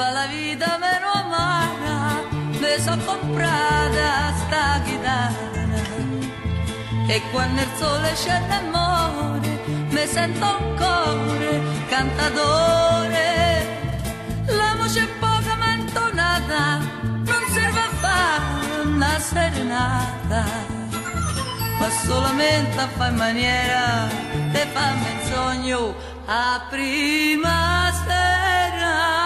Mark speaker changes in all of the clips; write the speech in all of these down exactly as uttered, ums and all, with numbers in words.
Speaker 1: fa la vita meno amara, mi so comprata sta chitarra e quando il sole scende e muore mi sento un cuore cantatore. La voce è poca ma intonata, non serve a fare una serenata, ma solamente a fare in maniera di farmi il sogno a prima sera.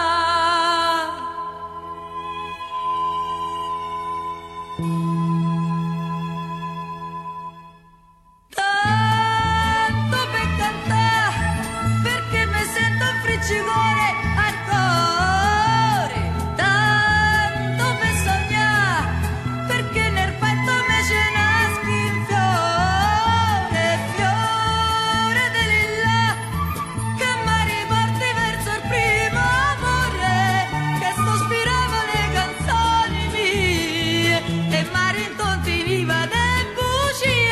Speaker 1: Tanto per cantare, perché mi sento un friccicore al cuore. Tanto per sognare, perché nel petto mi ce naschi un fiore, fiore di lilla, che mi riporti verso il primo amore, che sospirava le canzoni mie e mi rintontiniva del bugie.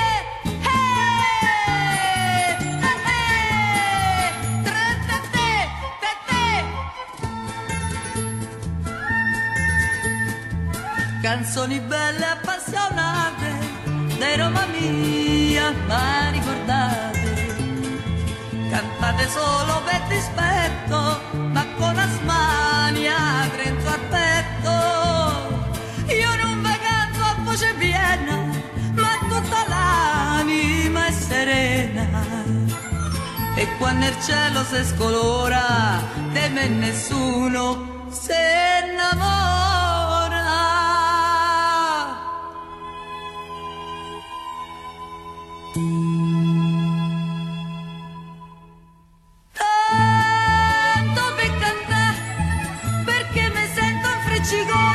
Speaker 1: Canzoni belle appassionate, di Roma mia, ma ricordate, cantate solo per dispetto, ma con asmania dentro al petto. Io non vi canto a voce piena, ma tutta l'anima è serena, e quando il cielo si scolora, di me nessuno si innamora. Tanto per cantare, perché mi sento un friccicore